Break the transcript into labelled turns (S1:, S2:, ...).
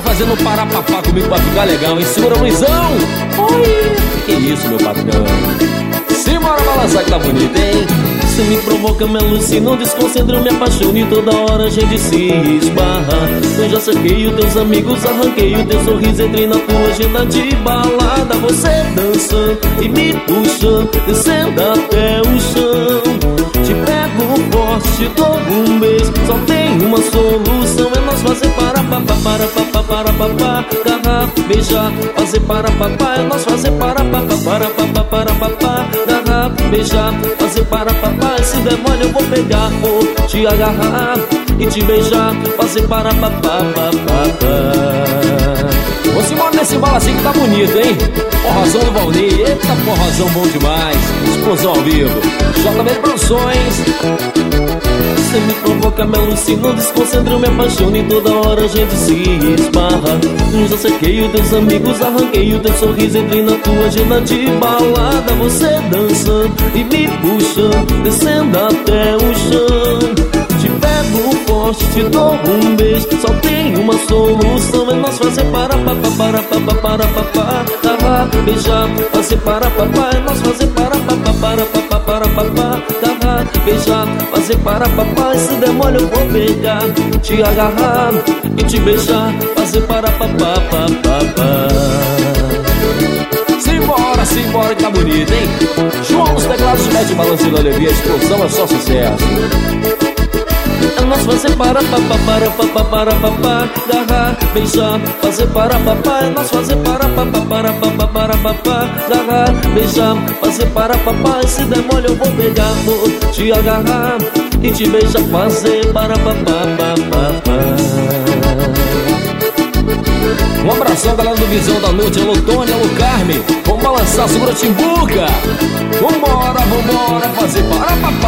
S1: fazendo parapapá comigo pra ficar legal, hein? Segura, Luizão! Oi! Que isso, meu patrão? Simbora balançar que tá bonito, hein? Você me provoca, me alucina, desconcentra, me apaixona e toda hora a gente se esbarra. Eu já saquei os teus amigos, arranquei o teu sorriso, entrei na tua agenda de balada. Você dançando e me puxando, descendo até o chão. Te pego forte, te dou um beijo, só tem uma solução, é nós fazer parapapá, parapapá, parapapá, agarrar, beijar, fazer parapapá, é nós fazer parapapá, parapapá, parapapá, agarrar, beijar, fazer parapapá. Se der mole eu vou pegar, vou te agarrar e te beijar, fazer parapapá, papapá. Vamos embora nesse bala assim que tá bonito, hein? Forrozão do Valnei, eita forrozão bom demais. Explosão ao vivo, JB Produções. Você me provoca, me alucina, desconcentra, me apaixona e toda hora a gente se esbarra. Eu já saquei os teus amigos, arranquei o teu sorriso, entrei na tua agenda de balada. Você dançando e me puxando, descendo até o chão. Te pego forte, te dou um beijo, só tem uma solução, é nós fazer parapapá, parapapá, parapapá, agarrar, beijar, fazer parapapá, é nós fazer parapapá, parapapá, parapapá, agarrar, beijar, fazer parapapá. E se der mole eu vou pegar, te agarrar e te beijar, fazer parapapá, papapá. Simbora, simbora que tá bonito, hein? João nos teclados, mete balançando a alegria, a explosão é só sucesso. É nós fazer parapapá, parapapá, parapapá, agarrar, beijar, fazer parapapá. É nós fazer parapapá, parapapá, parapapá, agarrar, beijar, fazer parapapá. E se der mole eu vou pegar, vou te agarrar e te beijar, fazer parapapá, papapá. Um abração, galera do Visão da Noite, alô Tony, alô Carme. Vamos balançar, segura Timbuca. Vambora, vambora, fazer parapapá.